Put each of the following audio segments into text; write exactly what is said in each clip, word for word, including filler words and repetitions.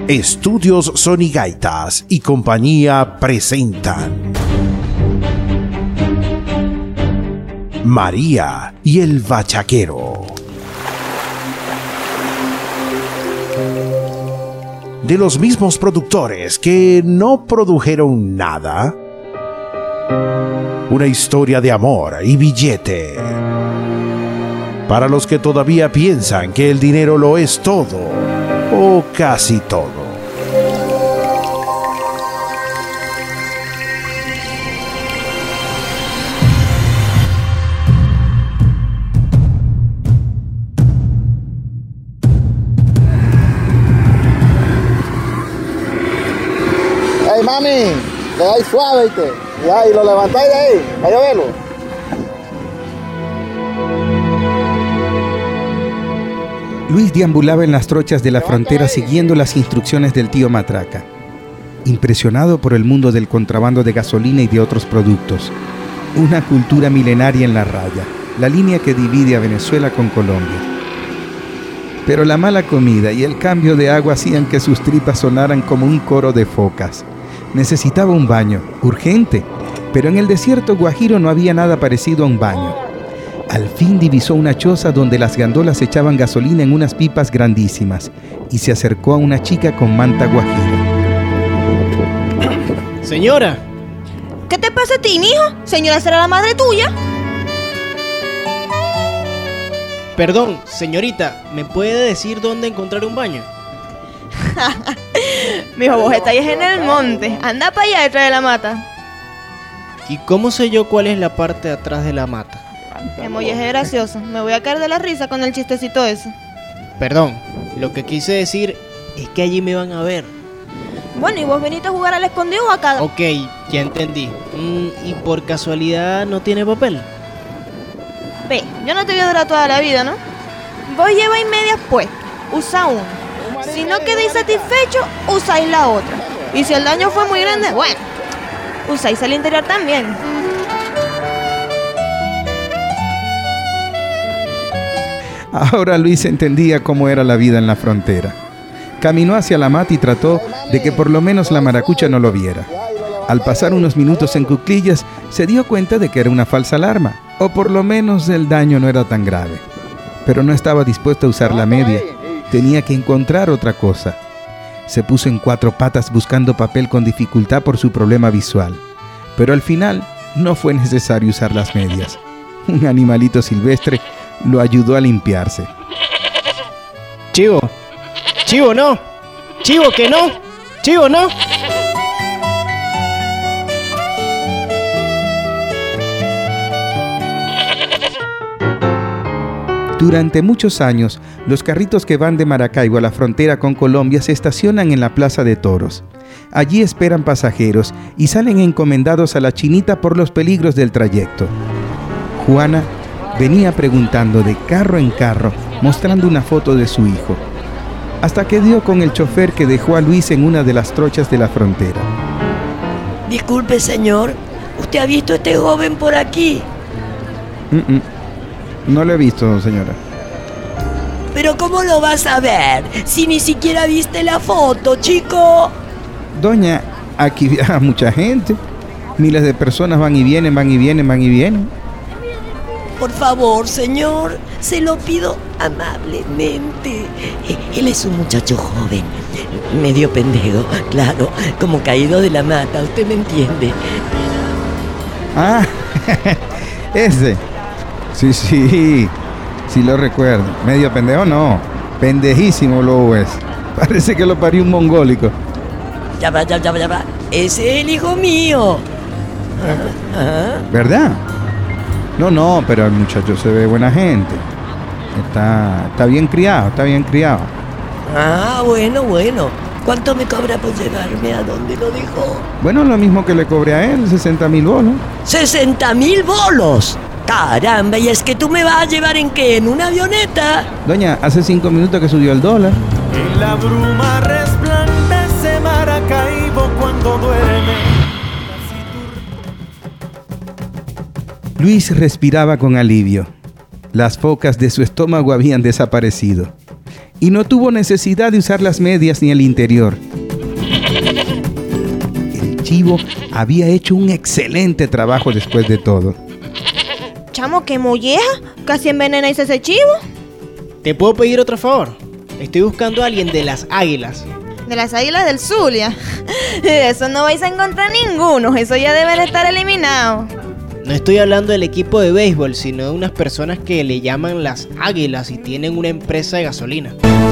Estudios Sonigaitas y compañía presentan María y el Bachaquero. De los mismos productores que no produjeron nada. Una historia de amor y billete. Para los que todavía piensan que el dinero lo es todo, o casi todo. Hey mami, le dais suave, ¿viste? Ya, y lo levantáis de ahí, vaya a verlo. Luis deambulaba en las trochas de la frontera siguiendo las instrucciones del tío Matraca, impresionado por el mundo del contrabando de gasolina y de otros productos. Una cultura milenaria en la raya, la línea que divide a Venezuela con Colombia. Pero la mala comida y el cambio de agua hacían que sus tripas sonaran como un coro de focas. Necesitaba un baño, urgente, pero en el desierto guajiro no había nada parecido a un baño. Al fin divisó una choza donde las gandolas echaban gasolina en unas pipas grandísimas y se acercó a una chica con manta guajira. Señora. ¿Qué te pasa a ti, mijo? Señora, ¿será la madre tuya? Perdón, señorita, ¿me puede decir dónde encontrar un baño? Mijo, vos estáis en el monte. Anda para allá detrás de la mata. ¿Y cómo sé yo cuál es la parte de atrás de la mata? El molleje es gracioso. Me voy a caer de la risa con el chistecito ese. Perdón, lo que quise decir es que allí me van a ver. Bueno, ¿y vos viniste a jugar al escondido o acá? Ok, ya entendí. Mm, ¿Y por casualidad no tiene papel? Ve, yo no te voy a durar toda la vida, ¿no? Vos lleváis medias puestas, usa una. Si no quedáis satisfechos, usáis la otra. Y si el daño fue muy grande, bueno, usáis el interior también. Ahora Luis entendía cómo era la vida en la frontera. Caminó hacia la mata y trató de que por lo menos la maracucha no lo viera. Al pasar unos minutos en cuclillas, se dio cuenta de que era una falsa alarma, o por lo menos el daño no era tan grave. Pero no estaba dispuesto a usar la media. Tenía que encontrar otra cosa. Se puso en cuatro patas buscando papel con dificultad por su problema visual. Pero al final no fue necesario usar las medias. Un animalito silvestre lo ayudó a limpiarse. Chivo, Chivo no, Chivo que no, Chivo no. Durante muchos años, los carritos que van de Maracaibo a la frontera con Colombia se estacionan en la Plaza de Toros. Allí esperan pasajeros y salen encomendados a la chinita por los peligros del trayecto. Juana venía preguntando de carro en carro, mostrando una foto de su hijo, hasta que dio con el chofer que dejó a Luis en una de las trochas de la frontera. Disculpe, señor, ¿usted ha visto a este joven por aquí? Mm-mm. No lo he visto, señora. ¿Pero cómo lo vas a ver si ni siquiera viste la foto, chico? Doña, aquí viaja mucha gente. Miles de personas van y vienen, van y vienen, van y vienen. Por favor, señor, se lo pido amablemente. Él es un muchacho joven, medio pendejo, claro, como caído de la mata, usted me entiende. Ah, ese. Sí, sí, sí lo recuerdo. Medio pendejo no, pendejísimo lo es. Parece que lo parió un mongólico. Ya va, ya va, ya va, ya va. Ese es el hijo mío. Ajá. ¿Verdad? No, no, pero el muchacho se ve buena gente. Está, está bien criado, está bien criado. Ah, bueno, bueno. ¿Cuánto me cobra por llevarme a donde lo dejó? Bueno, lo mismo que le cobré a él, sesenta mil bolos. ¡sesenta mil bolos! ¡Caramba! ¿Y es que tú me vas a llevar en qué? ¿En una avioneta? Doña, hace cinco minutos que subió el dólar. En la bruma resplandece Maracaibo cuando duerme. Luis respiraba con alivio. Las focas de su estómago habían desaparecido. y no tuvo necesidad de usar las medias ni el interior. El chivo había hecho un excelente trabajo después de todo. Chamo, qué molleja, casi envenenáis ese chivo. ¿Te puedo pedir otro favor? Estoy buscando a alguien de las Águilas. De las Águilas del Zulia. De eso no vais a encontrar ninguno, eso ya deben estar eliminados. No estoy hablando del equipo de béisbol, sino de unas personas que le llaman las Águilas y tienen una empresa de gasolina.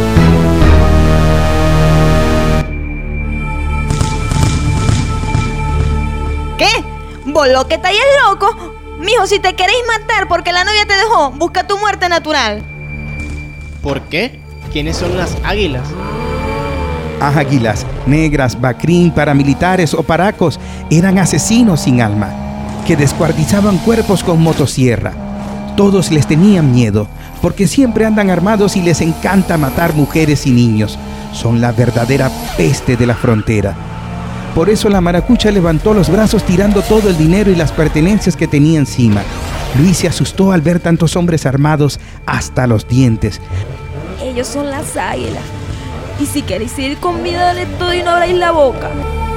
¿Qué? ¿Vos lo que estáis es loco? Mijo, si te queréis matar porque la novia te dejó, busca tu muerte natural. ¿Por qué? ¿Quiénes son las Águilas? Águilas, negras, bacrín, paramilitares o paracos eran asesinos sin alma, que descuartizaban cuerpos con motosierra. Todos les tenían miedo, porque siempre andan armados y les encanta matar mujeres y niños. Son la verdadera peste de la frontera. Por eso la maracucha levantó los brazos tirando todo el dinero y las pertenencias que tenía encima. Luis se asustó al ver tantos hombres armados hasta los dientes. Ellos son las Águilas. Y si queréis ir con vida, dale todo y no abráis la boca.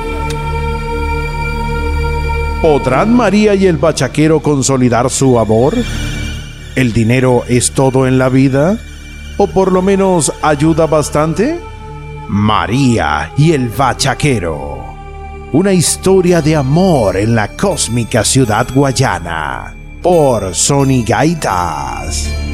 ¿Podrán María y el bachaquero consolidar su amor? ¿El dinero es todo en la vida? ¿O por lo menos ayuda bastante? María y el bachaquero. Una historia de amor en la cósmica ciudad guayana. Por Sony Gaitas.